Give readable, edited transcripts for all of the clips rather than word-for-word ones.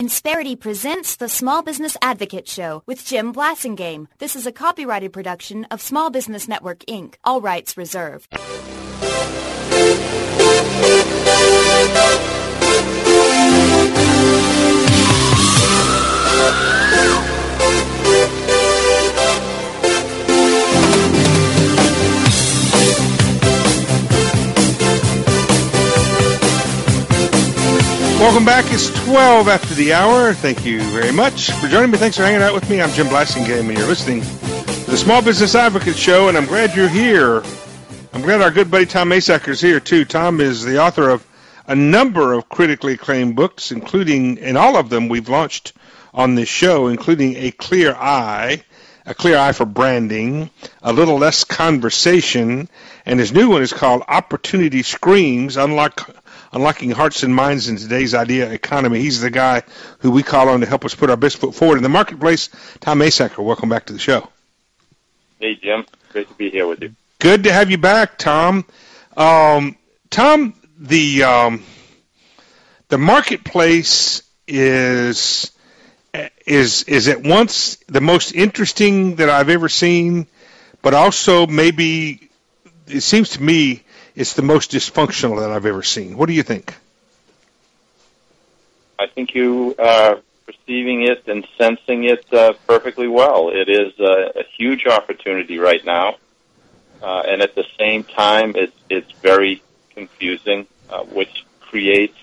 Insperity presents the Small Business Advocate Show with Jim Blasingame. This is a copyrighted production of Small Business Network, Inc. All rights reserved. Welcome back. It's 12 after the hour. Thank you very much for joining me. Thanks for hanging out with me. I'm Jim Blasingame, and you're listening to the Small Business Advocate Show, and I'm glad you're here. I'm glad our good buddy Tom Masacker is here, too. Tom is the author of a number of critically acclaimed books, including, and all of them we've launched on this show, including A Clear Eye for Branding, A Little Less Conversation, and his new one is called Opportunity Screams, Unlocking Hearts and Minds in Today's Idea Economy. He's the guy who we call on to help us put our best foot forward in the marketplace. Tom Masacker, welcome back to the show. Hey, Jim. Great to be here with you. Good to have you back, Tom. Tom, the marketplace is at once the most interesting that I've ever seen, but also maybe, it seems to me, it's the most dysfunctional that I've ever seen. What do you think? I think you are perceiving it and sensing it perfectly well. It is a huge opportunity right now, and at the same time, it's very confusing, which creates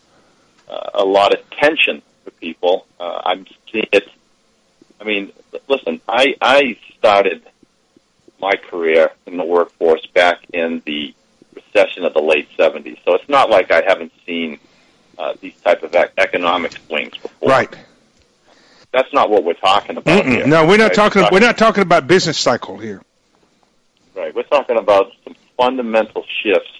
a lot of tension for people. I'm seeing it. I mean, listen, I started my career in the workforce back in the recession of the late 70s. So it's not like I haven't seen these type of economic swings before. Right. That's not what we're talking about here. No, we're not talking. We're not talking about business cycle here. Right. We're talking about some fundamental shifts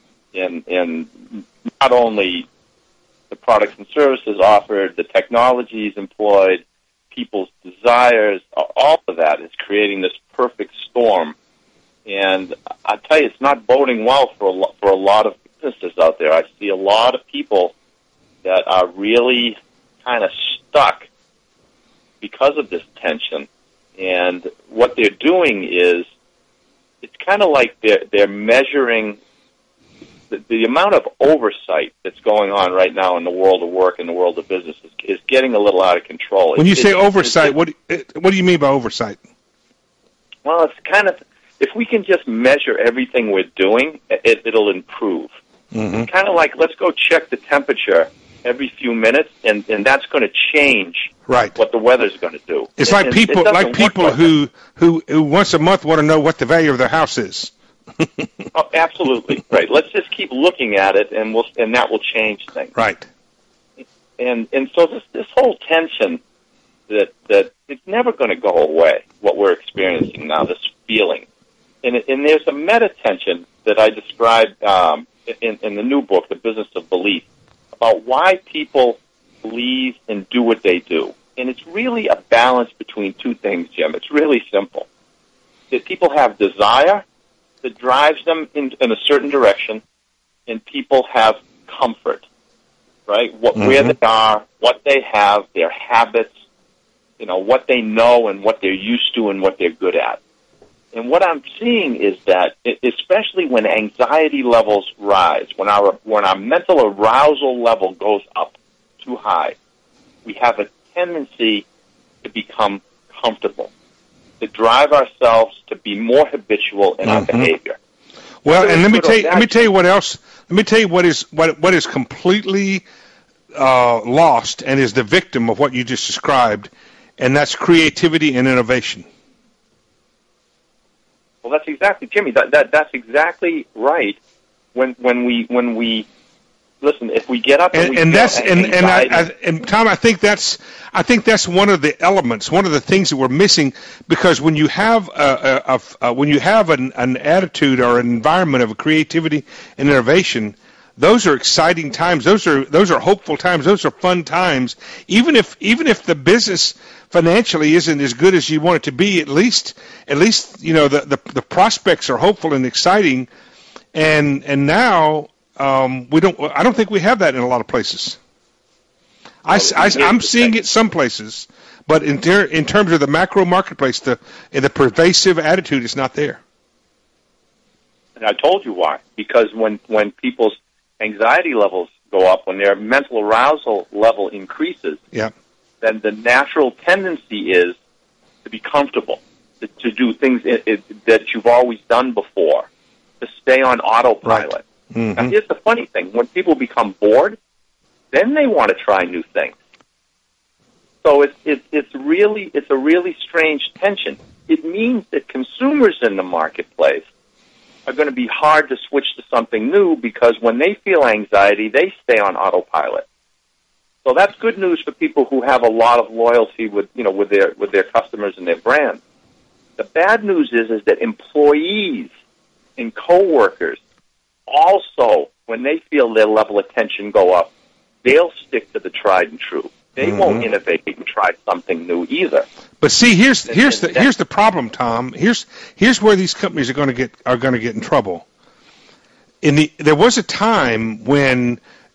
in not only the products and services offered, the technologies employed, people's desires. All of that is creating this perfect storm. And I tell you, it's not boding well for a lot of businesses out there. I see a lot of people that are really kind of stuck because of this tension. And what they're doing is, it's kind of like they're measuring the amount of oversight that's going on right now in the world of work and the world of business is getting a little out of control. When you say oversight, what do you mean by oversight? Well, it's kind of, if we can just measure everything we're doing, it'll improve. Mm-hmm. It's kind of like, let's go check the temperature every few minutes, and that's going to change what the weather's going to do. It's like people who once a month want to know what the value of their house is. Oh, absolutely. Right. Let's just keep looking at it, and that will change things. Right. And so this whole tension that it's never going to go away, what we're experiencing now, this feeling. And there's a meta-tension that I describe in the new book, The Business of Belief, about why people believe and do what they do. And it's really a balance between two things, Jim. It's really simple. That people have desire that drives them in a certain direction, and people have comfort, right? Where they are, what they have, their habits, what they know and what they're used to and what they're good at. And what I'm seeing is that, especially when anxiety levels rise, when our mental arousal level goes up too high, we have a tendency to become comfortable, to drive ourselves to be more habitual in our behavior. Well, and let me tell you what else. Let me tell you what is completely lost and is the victim of what you just described, and that's creativity and innovation. Well, that's exactly, Jimmy. That's exactly right. When we listen, if we get up and Tom, I think that's one of the elements, one of the things that we're missing, because when you have an attitude or an environment of creativity and innovation, those are exciting times. Those are hopeful times. Those are fun times. Even if the business financially isn't as good as you want it to be, at least the prospects are hopeful and exciting. And now I don't think we have that in a lot of places. I'm seeing it some places, but in terms of the macro marketplace, the pervasive attitude is not there. And I told you why. Because when people's anxiety levels go up, when their mental arousal level increases, then the natural tendency is to be comfortable, to do things that you've always done before, to stay on autopilot. Right. Mm-hmm. Now, here's the funny thing. When people become bored, then they want to try new things. So it's a really strange tension. It means that consumers in the marketplace are going to be hard to switch to something new because when they feel anxiety, they stay on autopilot. So that's good news for people who have a lot of loyalty with their customers and their brands. The bad news is that employees and coworkers also, when they feel their level of tension go up, they'll stick to the tried and true. They won't innovate and try something new either. But see, here's the problem, Tom. Here's where these companies are going to get in trouble. There was a time when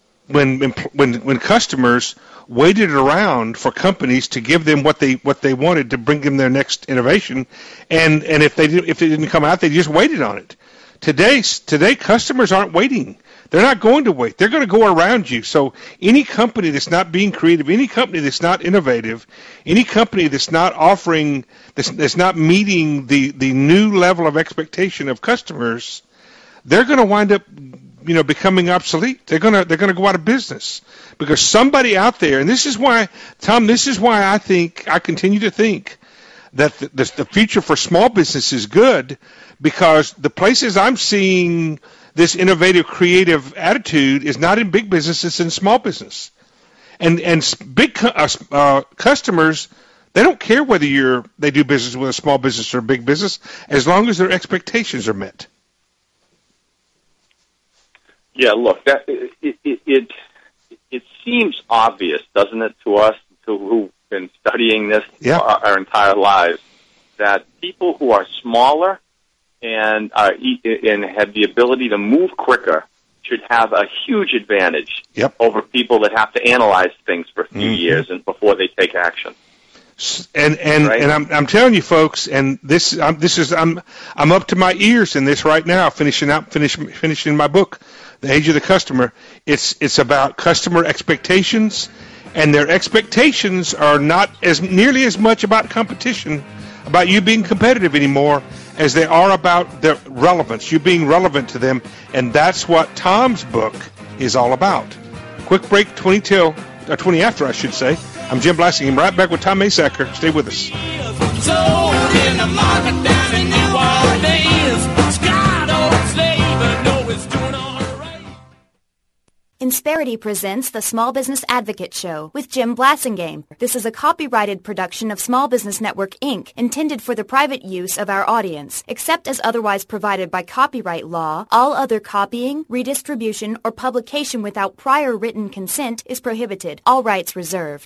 customers waited around for companies to give them what they wanted to bring them their next innovation, and if it didn't come out, they just waited on it. Today, customers aren't waiting. They're not going to wait. They're going to go around you. So any company that's not being creative, any company that's not innovative, any company that's not offering, that's not meeting the new level of expectation of customers, they're going to wind up, becoming obsolete. They're going to go out of business because somebody out there, and this is why, Tom, I continue to think that the future for small business is good, because the places I'm seeing this innovative, creative attitude is not in big business, it's in small business. And big customers, they don't care whether they do business with a small business or a big business, as long as their expectations are met. Yeah, look, it seems obvious, doesn't it, to us who've been studying this our entire lives, that people who are smaller and have the ability to move quicker should have a huge advantage over people that have to analyze things for a few years and before they take action. And right? and I'm telling you, folks, and I'm up to my ears in this right now, finishing my book, The Age of the Customer. It's about customer expectations, and their expectations are not nearly as much about competition, about you being competitive anymore, as they are about their relevance, you being relevant to them, and that's what Tom's book is all about. Quick break, 20 after, I should say. I'm Jim Blasingame, right back with Tom Masacker. Stay with us. Insperity presents the Small Business Advocate Show with Jim Blasingame. This is a copyrighted production of Small Business Network, Inc., intended for the private use of our audience. Except as otherwise provided by copyright law, all other copying, redistribution, or publication without prior written consent is prohibited. All rights reserved.